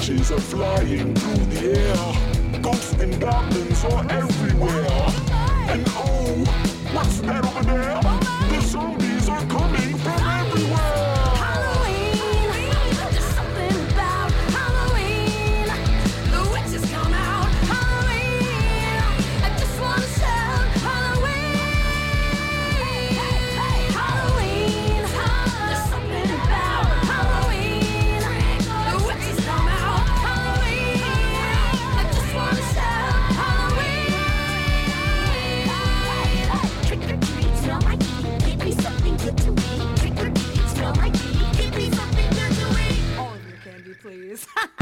witches are flying through the air. Ghosts and goblins are everywhere. And oh, what's that over there? The zombies are coming from everywhere. Please.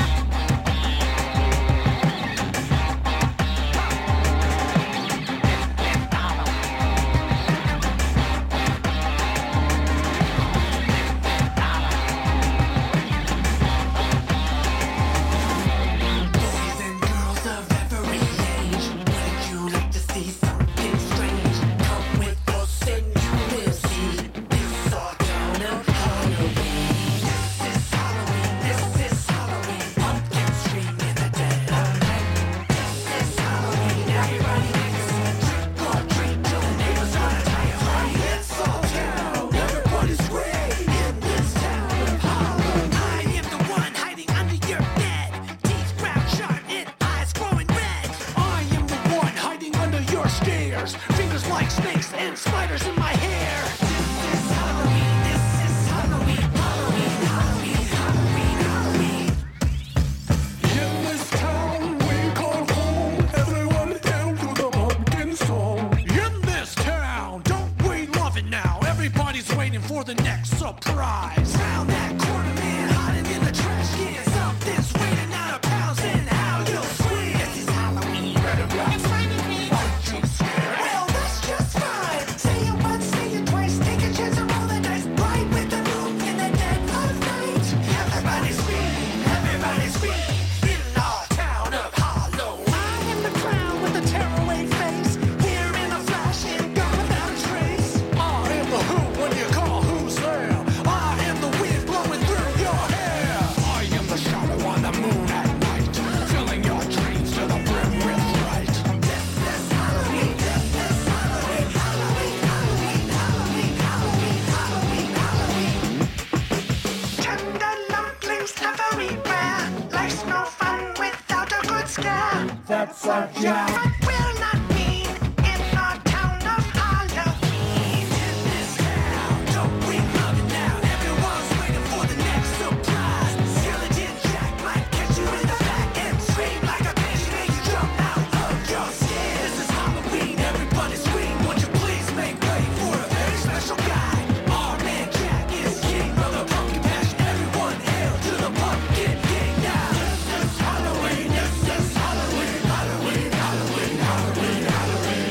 That's our job. What will not mean in our town of Halloween. In this town, don't we love it now? Everyone's waiting for the next surprise. Skeleton Jack might catch you in the back and scream like a bitch, make you jump out of your skin. This is Halloween, everybody scream. Won't you please make way for a very special guy? Our man Jack is king of the pumpkin patch. Everyone hail to the pumpkin king now. This is Halloween, this is Halloween. Halloween, Halloween, Halloween, Halloween.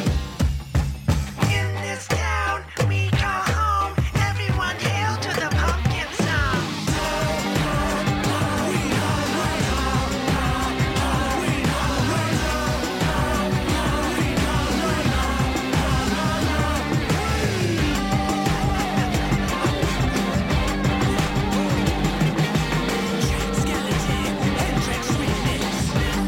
In this town we call home. Everyone hail to the pumpkin song. Halloween, Halloween, Halloween, Skeleton, Hendrix remix.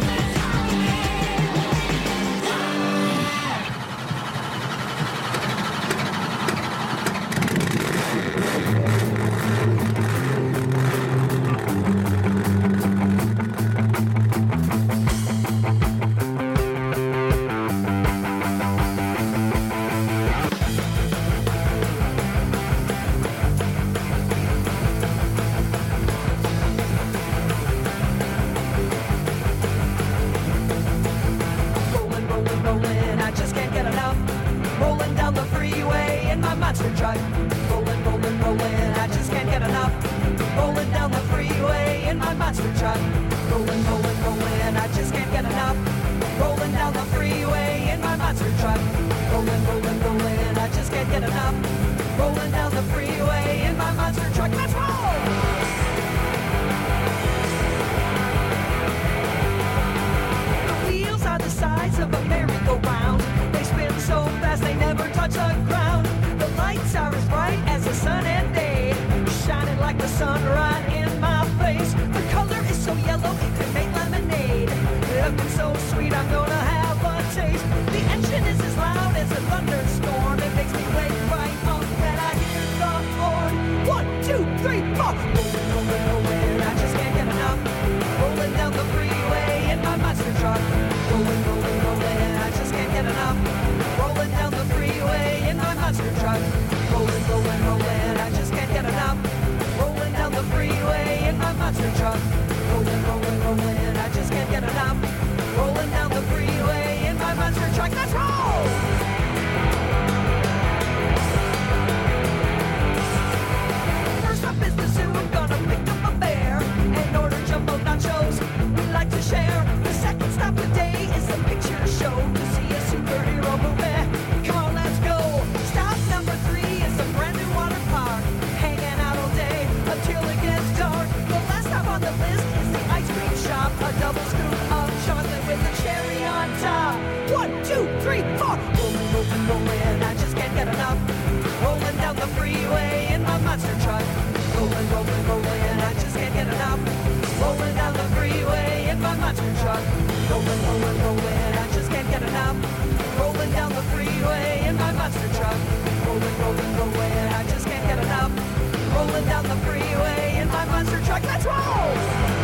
Rolling, rolling, rolling, I just can't get enough. Rolling down the freeway in my monster truck. Rolling, rolling, rolling, I just can't get enough. Rolling down the freeway in my monster truck. Rolling, rolling, rolling, I just can't get enough. Rolling down the freeway in my monster truck. Rolling, rolling, rolling, I just can't get enough. Rolling down the freeway in my monster truck. Let's roll! Wheels are the size of a merry-go-round. They spin so fast they never touch the ground. The lights are as bright as the sun and day, shining like the sun right in my face. The color is so yellow it could sweet, I'm gonna have a taste. The engine is as loud as a thunderstorm. It makes me wake right up when I hear the horn. 1, 2, 3, 4. Rolling, rolling, rolling, I just can't get enough. Rolling down the freeway in my monster truck. Rolling, rolling, rolling, I just can't get enough. Rolling down the freeway in my monster truck. Rolling, rolling, rolling, I just can't get enough. Rolling down the freeway in my monster truck. Rolling, rolling, rolling, I just can't get enough. Rolling down the freeway in my monster truck. Let's roll! First up is the zoo. I'm gonna pick up a bear and order jumbo nachos we like to share. The second stop today is the picture show to see a superhero movie. Come on, let's go. Stop number 3 is a brand new water park. Hanging out all day until it gets dark. The last stop on the list is the ice cream shop. A double scoop of chocolate with a cherry on top. 1, 2, 3, 4. Rolling, rolling, rolling, I just can't get enough. Rolling down the freeway in my monster truck. Rolling, rolling, rolling, I just can't get enough. Rolling down the freeway in my monster truck. Rolling, rolling, rolling, I just can't get enough. Rolling down the freeway in my monster truck. Rolling, rolling, rolling, I just can't get enough. Rolling down the freeway in my monster truck. Let's roll!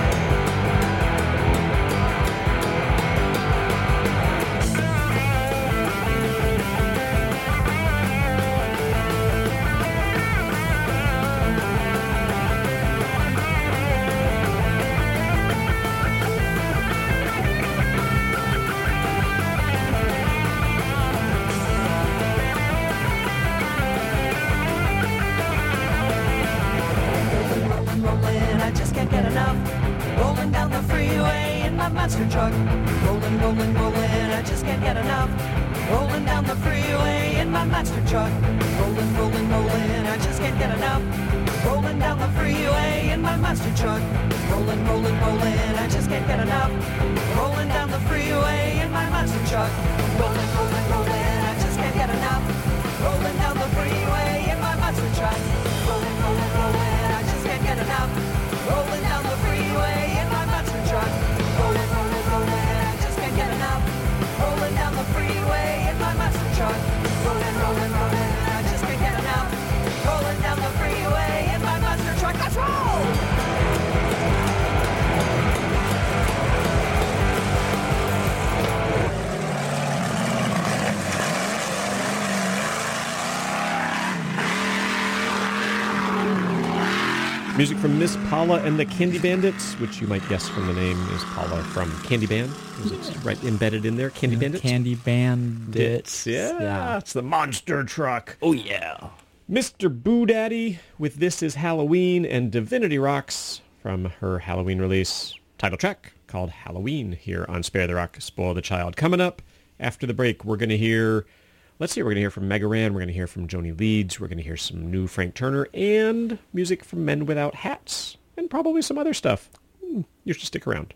I just can't get enough. Rolling down the freeway in my monster truck. Rolling, rolling, rolling, I just can't get enough. Rolling down the freeway in my monster truck. Rolling, rolling, rolling, I just can't get enough. Rolling down the freeway in my monster truck. Rolling, rolling, rolling, I just can't get enough. Rolling down the freeway in my monster truck. Rolling, rolling, rolling, I just can't get enough. Rolling down the freeway in my monster truck. Rolling, rolling, rolling, I just can't get enough. Rolling down the freeway in my monster truck. Rolling, rolling, rolling, I just can't get enough. Rolling down the freeway in my monster truck. Rolling, rolling, rolling, I just can't get enough. Rolling down the freeway in my monster truck. Let's roll! Music from Miss Paula and the Candy Bandits, which you might guess from the name is Paula from Candy Band, because it's right embedded in there. Candy Bandits. Candy Bandits. Yeah, it's the monster truck. Oh, yeah. Mr. Boo Daddy with This Is Halloween and Divinity Rocks from her Halloween release title track called Halloween here on Spare the Rock, Spoil the Child. Coming up after the break, we're going to hear... Let's see, we're going to hear from Mega Ran, we're going to hear from Joni Leeds, we're going to hear some new Frank Turner, and music from Men Without Hats, and probably some other stuff. You should stick around.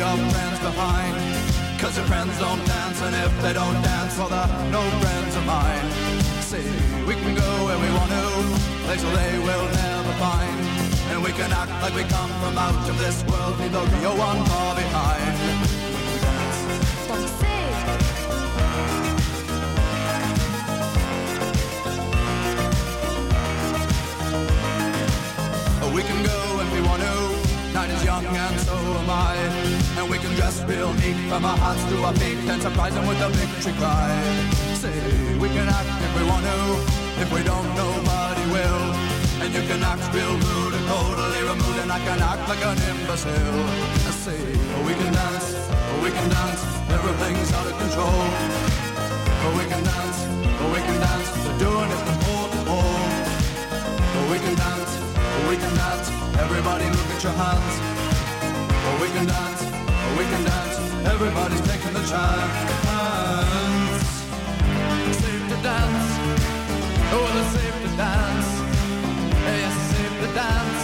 your friends behind. Cause your friends don't dance, and if they don't dance, well, they're no friends of mine. See, we can go where we want to, places they will never find. And we can act like we come from out of this world, leave the real one far behind. We can go if we want to, night is young and so am I. And we can dress real neat from our hearts to our feet and surprise them with a victory cry. Say, we can act if we want to, if we don't, nobody will. And you can act real rude and totally removed, and I can act like an imbecile. I say, we can dance, everything's out of control. We can dance, they're doing it from pole to pole. We can dance, everybody look at your hands. We can dance, everybody's taking the chance. Safe to dance, oh, it's safe to dance. Yes, it's safe to dance.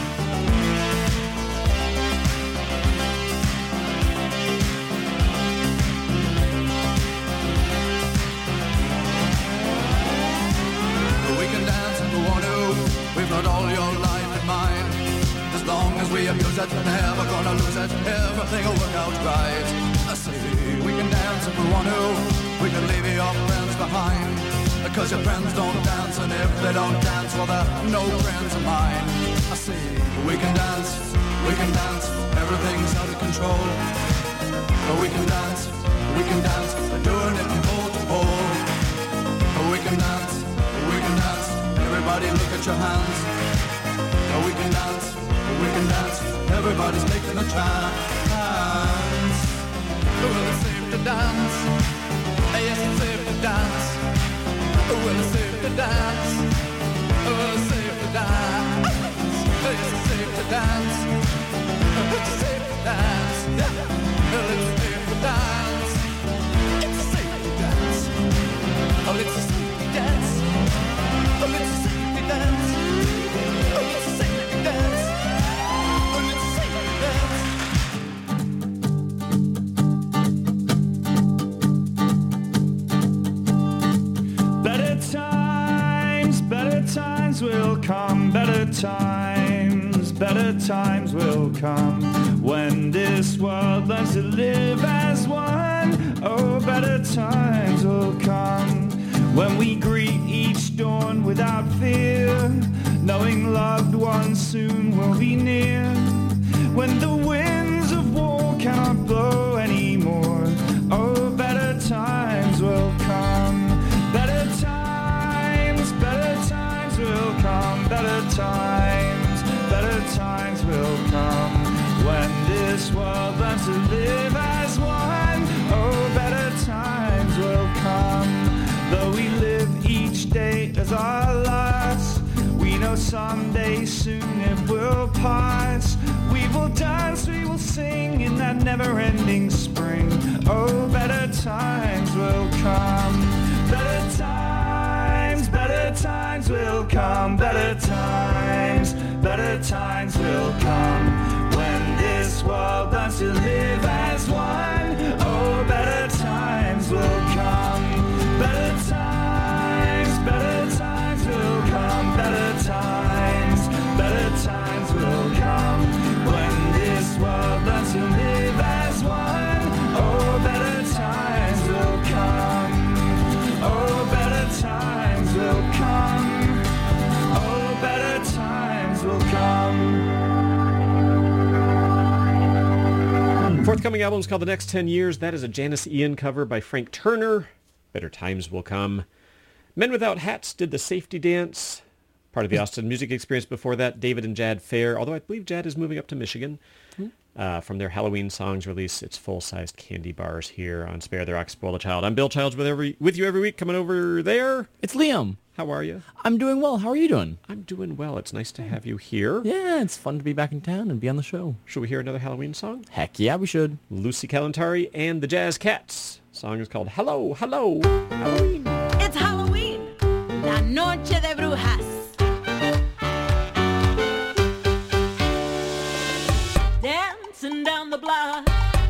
We can dance if we want to. We've got all your life in mind. As long as we abuse it, never gonna lose it. Everything will work out right. I say we can dance if we want to. We can leave your friends behind. Because your friends don't dance, and if they don't dance, well, they're no friends of mine. I say we can dance, everything's out of control. But we can dance, they're doing it from pole to pole. We can dance, everybody look at your hands. We can dance, everybody's taking a chance. Well, it's safe to dance, yes, it's safe to dance. Well, it's safe to dance, well, it's safe to dance. Yes, it's safe to dance, it's safe to dance. Well, it's safe to dance, it's safe to dance. Oh, it's safe to dance, oh, it's safe to dance. Oh, it's safe to dance, oh, it's safe to dance. Better times will come, better times will come, when this world learns to live as one. Oh, better times will come, when we greet each dawn without fear, knowing loved ones soon will be near, when the winds of war cannot blow anymore. Oh, better times will come, better times will come, better times will come, when this world learns to live as one. Oh, better times will come, though we live each day as our last, we know someday soon it will pass. We will dance, we will sing in that never-ending spring. Oh, better times will come, better times will come, better times will come, when this world learns to live as one. Oh, better times will come, better times will come, better times will come, when this world learns to live as one. Oh, better times will come, oh, better times will come, oh, better times will come. Forthcoming album is called The Next 10 Years. That is a Janis Ian cover by Frank Turner. Better Times Will Come. Men Without Hats did The Safety Dance. Part of the Austin Music Experience before that. David and Jad Fair, although I believe Jad is moving up to Michigan. From their Halloween Songs release, it's full-sized candy bars here on Spare the Rock, Spoil the Child. I'm Bill Childs with you every week, coming over there. It's Liam. How are you? I'm doing well. How are you doing? I'm doing well. It's nice to have you here. Yeah, it's fun to be back in town and be on the show. Should we hear another Halloween song? Heck yeah, we should. Lucy Kalantari and the Jazz Cats. Song is called Hello, Hello, Halloween. It's Halloween, La Noche de Brujas. Dancing down the block,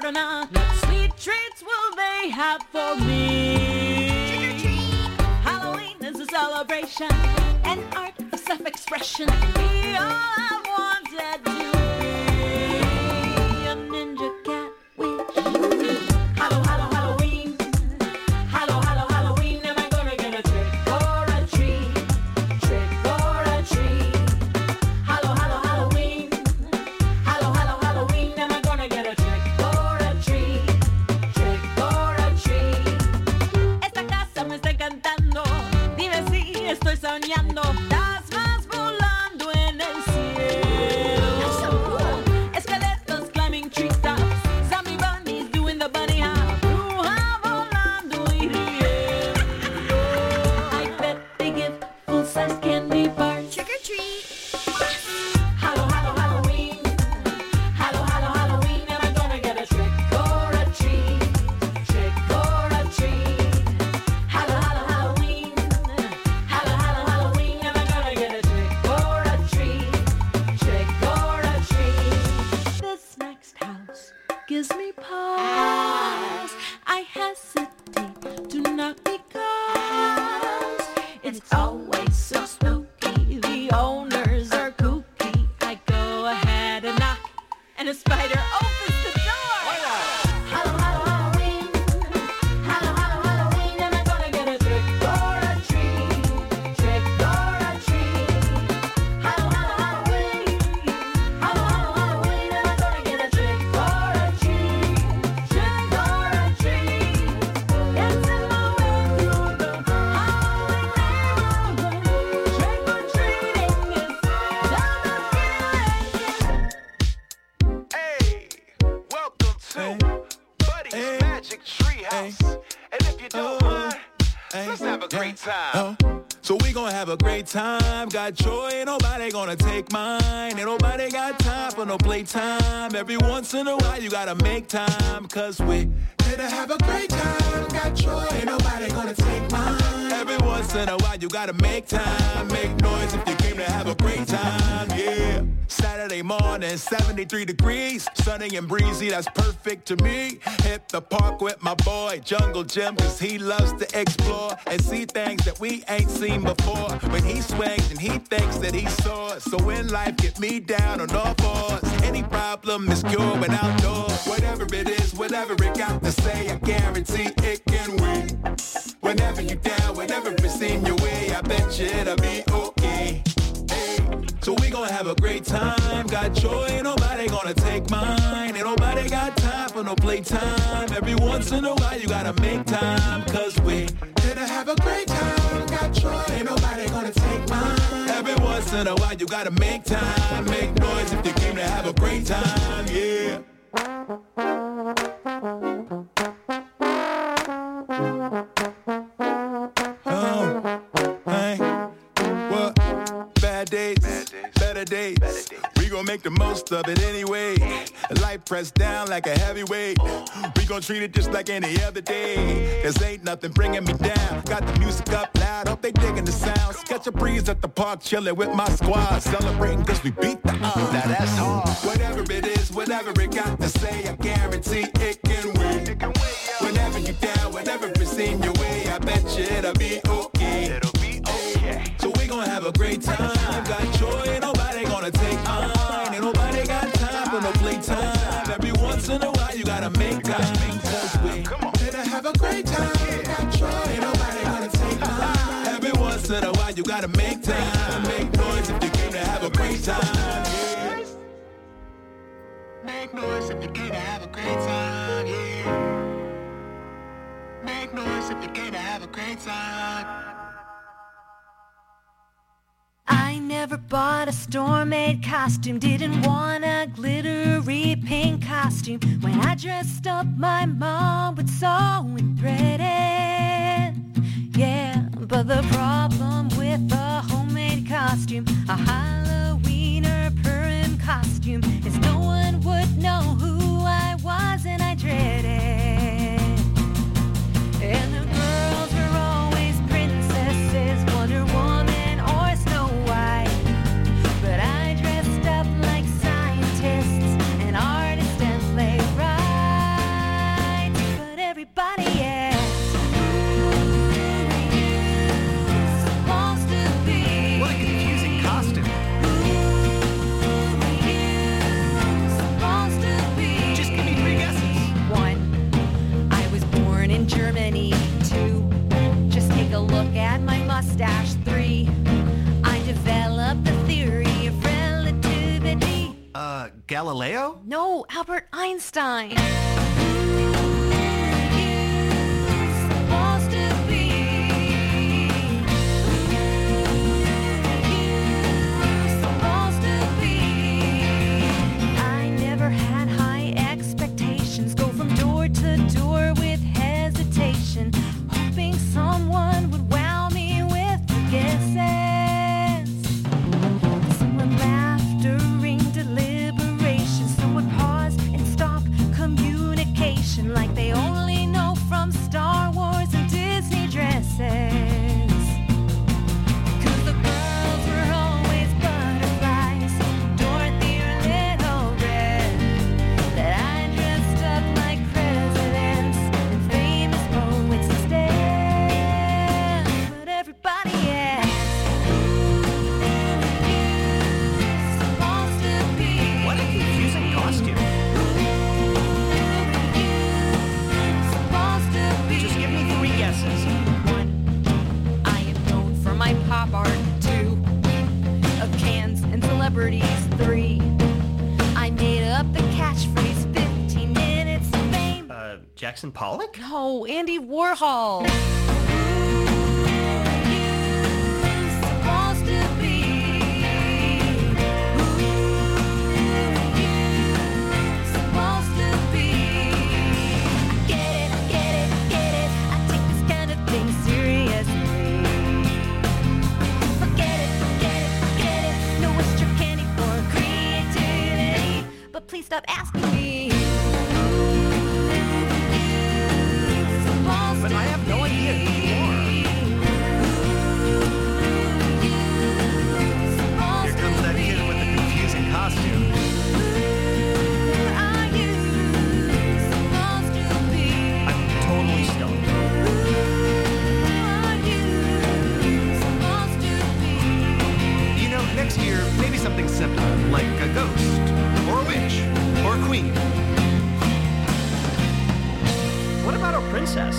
or not? What sweet treats will they have for me? Halloween is a celebration, an art of self-expression. We all have wanted to be a ninja cat witch. Hallow, hallow, Halloween. Hallow, hallow, Halloween. Am I gonna get a trick or a treat? Trick or a treat. Hallow, hallow, Halloween. Hallow, hallow, Halloween. Am I gonna get a trick or a treat? Trick or a treat. Esta casa me está encantando. Dime si estoy soñando. Las más volando en el cielo. Esqueletos climbing treetops. Zombie bunnies doing the bunny hop. Bruja volando y riendo. I bet they give full-size candy bars. Trick or treat. Hallow, hallow, Halloween. Hallow, hallow, Halloween. Am I gonna get a trick or a treat? Trick or a treat. Hallow, hallow, Halloween. Hallow, hallow, Halloween. Am I gonna get a trick or a treat? Trick or a treat. This next house gives me pause. I hesitate to knock because it's always so spooky. The owners are kooky. I go ahead and knock, and a spider opens the door. Hallow, hallow, Halloween. Hallow, hallow, Halloween. Am I gonna get a trick or a treat? Trick or a treat. Hallow, hallow, Halloween. Hallow, hallow, Halloween. Am I gonna get a trick or a treat? Trick or a treat. Dancing my way through the Halloween neighborhood. Trick or treating is down the Hey, welcome to Buddy's Magic Treehouse. And if you don't mind, let's have a great time. So we gon' have a great time. Got joy, ain't nobody gonna take mine. Ain't nobody got time for no playtime. Every once in a while you gotta make time. Cause we here to have a great time. Got joy, ain't nobody gonna take mine. Every once in a while you gotta make time. Make noise if you came to have a great time, yeah. Saturday morning, 73 degrees. Sunny and breezy, that's perfect to me. Hit the park with my boy, Jungle Jim. Cause he loves to explore and see things that we ain't seen before. When he swings and he thinks that he saw. So when life get me down on all fours, any problem is cured when outdoors. Whatever it is, whatever it got to say, I guarantee it can win. Whenever you down, whenever it's in your way, I bet you it'll be okay. Hey, so we gon' have a great time. Got joy, ain't nobody gonna take mine. Ain't nobody got time for no playtime. Every once in a while you gotta make time. Cause we here to have a great time. Got joy, ain't nobody gonna take mine. Every once in a while you gotta make time. Make noise if you came to have a great time, yeah. Bad days, better days. We gon' make the most of it anyway. Life pressed down like a heavyweight. We gon' treat it just like any other day. Cause ain't nothing bringing me down. Got the music up loud, hope they digging the sounds. Catch a breeze at the park, chillin' with my squad. Celebrating cause we beat the odds. Now that's hard. Whatever it is, whatever it got to say, I guarantee it can win. Whenever you down, whenever it's in your way, I bet you it'll be okay. It'll be okay. So we gon' have a great time. Got joy, ain't nobody gonna take mine. Ain't nobody got time for no playtime. Every once in a while you gotta make time. Cause we here to have a great time. Got joy, ain't nobody gonna take mine. Every once in a while you gotta make time. Make noise if you came to have a great time, yeah. Make noise if you came to have a great time, yeah. Make noise if you came to have a great time. I never bought a store-made costume, didn't want a glittery pink costume. When I dressed up my mom with sewing thread, yeah. But the problem with a homemade costume, a Halloween or Purim costume, is no one would know who I was and I dreaded. And the girls were always princesses, Wonder Woman or Snow White. But I dressed up like scientists, an artist and playwright. mustache. 3, I developed the theory of relativity. Galileo? No, Albert Einstein. Hoping someone would wow me with guesses. Someone laughed during deliberation. Someone paused and stopped communication like they only know from Star Wars and Disney dresses. 'Cause the girls were always butterflies, Dorothy or Little Red. That I dressed up like presidents and famous poets instead. But everybody asks, who you supposed to be? What a confusing costume. Who you supposed to be? Just give me 3 guesses. 1, I am known for my pop art. 2, of cans and celebrities. 3, I made up the catchphrase 15 minutes of fame. Jackson Pollock? No, Andy Warhol. Who you supposed to be? Who you supposed to be? I get it. I take this kind of thing seriously. Forget it. No extra candy for creativity. But please stop asking me. But I have no idea who you are. Here comes that kid with the confusing costume. I'm totally stoned. You know, next year, maybe something simple, like a ghost, or a witch, or a queen. What about a princess?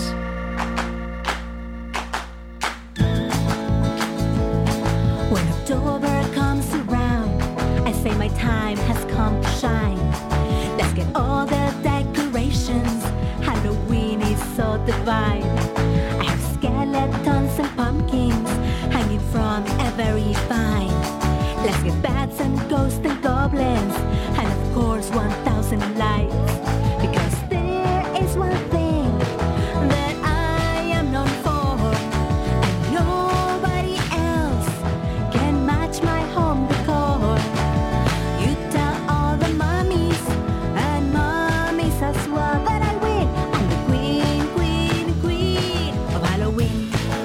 When October comes around, I say my time has come to shine. Let's get all the decorations. Halloween is so divine. I have skeletons and pumpkins hanging from every vine. Let's get bats and ghosts and goblins, and of course 1,000 lights. Because there is one thing that I am known for, and nobody else can match my home decor. You tell all the mommies and mommies as well that I win. I'm the queen of Halloween.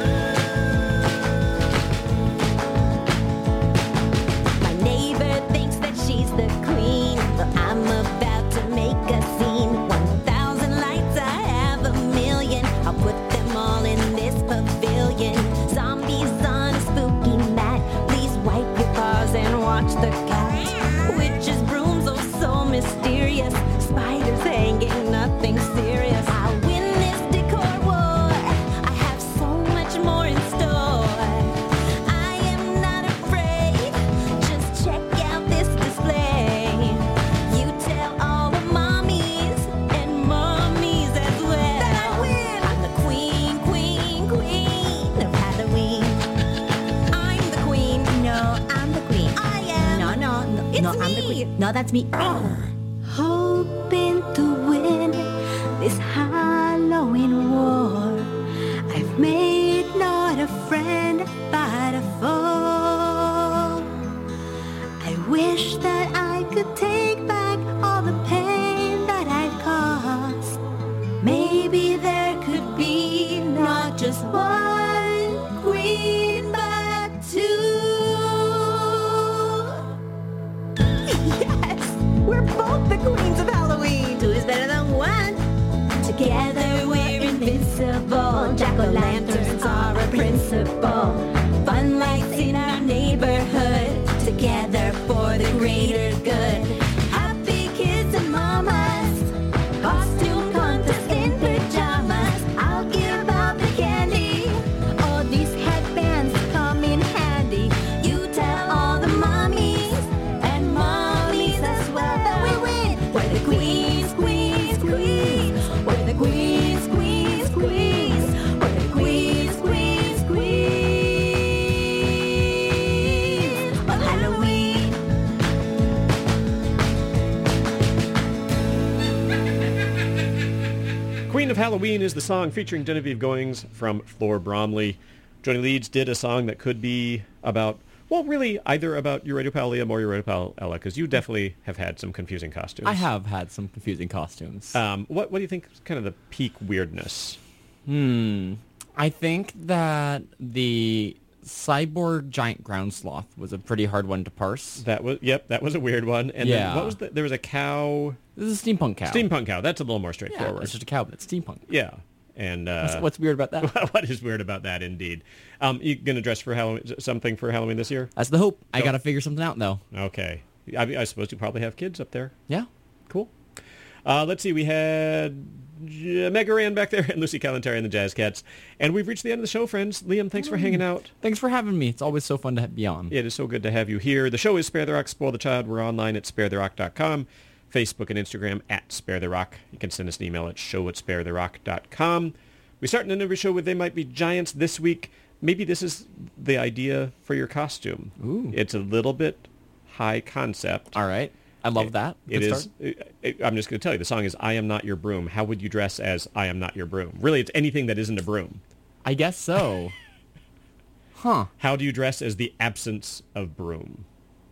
My neighbor thinks that she's the queen, but I'm about to make a scene. 1,000 lights, I have 1,000,000. I'll put them all in this pavilion. Zombies on a spooky mat. Please wipe your paws and watch the cat. Witches, brooms, oh so mysterious. Spiders hanging, nothing serious. I'll win this decor war. I have so much more in store. I am not afraid. Just check out this display. You tell all the mommies and mommies as well that I win. I'm the queen of Halloween. I'm the queen. No, I'm the queen. I am. No, It's I'm the me. queen. No, that's me. Hoping to win this Halloween war. I've made not a friend but a foe. I wish that I could take back all the pain that I've caused. Maybe there could be not just one queen but 2. Yes, we're both the queens of Halloween. 2 is better than 1. Together we're invincible. Jack-o'-lanterns are a principle. Fun lights in our neighborhood. Together for the greater good. Happy kids and mamas. Costume contest in pajamas. I'll give out the candy. All these headbands Halloween is the song featuring Genevieve Goings from Floor Bromley. Johnny Leeds did a song that could be about, well, really either about your radio pal Liam or your radio pal Ella, because you definitely have had some confusing costumes. I have had some confusing costumes. What do you think is kind of the peak weirdness? I think that the cyborg giant ground sloth was a pretty hard one to parse. That was a weird one. And then what was there was a cow. This is a steampunk cow. Steampunk cow. That's a little more straightforward. Yeah, it's just a cow, but it's steampunk. Yeah. And what's weird about that? What is weird about that, indeed? You going to dress for Halloween, something for Halloween this year? That's the hope. I got to figure something out, though. Okay. I suppose you probably have kids up there. Yeah. Cool. Let's see. We had Mega Ran back there and Lucy Calantari and the Jazz Cats. And we've reached the end of the show, friends. Liam, thanks for hanging out. Thanks for having me. It's always so fun to be on. It is so good to have you here. The show is Spare the Rock, Spoil the Child. We're online at sparetherock.com. Facebook and Instagram at Spare the Rock. You can send us an email at show@sparetherock.com. We start an every show with They Might Be Giants this week. Maybe this is the idea for your costume. Ooh. It's a little bit high concept. All right. I love that. It is. I'm just going to tell you, the song is I Am Not Your Broom. How would you dress as I Am Not Your Broom? Really, it's anything that isn't a broom. I guess so. Huh. How do you dress as the absence of broom?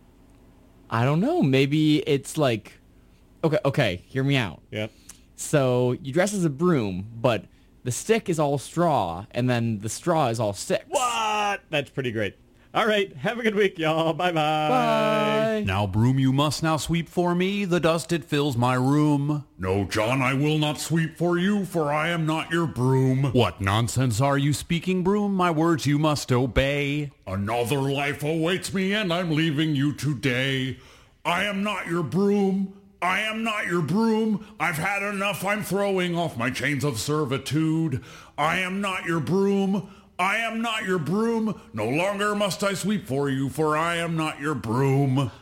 I don't know. Maybe it's like... Okay, hear me out. Yep. So you dress as a broom, but the stick is all straw, and then the straw is all sticks. What? That's pretty great. All right, have a good week, y'all. Bye-bye. Bye. Now, broom, you must now sweep for me. The dust, it fills my room. No, John, I will not sweep for you, for I am not your broom. What nonsense are you speaking, broom? My words you must obey. Another life awaits me, and I'm leaving you today. I am not your broom. I am not your broom. I've had enough. I'm throwing off my chains of servitude. I am not your broom. I am not your broom. No longer must I sweep for you, for I am not your broom.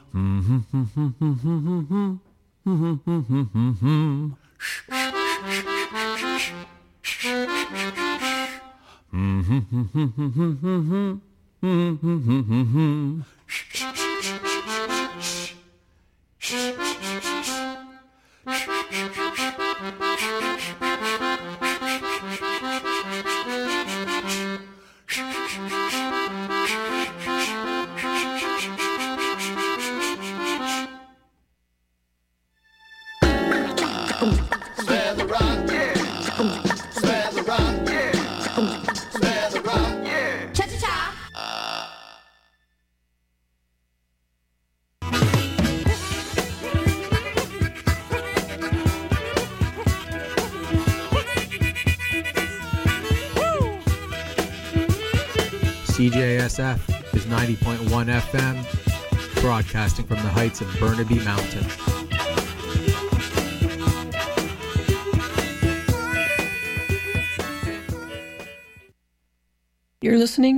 Spare the rock, yeah. Spare the rock, yeah. Spare the rock, yeah. Cha-cha-cha. CJSF is 90.1 FM, broadcasting from the heights of Burnaby Mountain. You're listening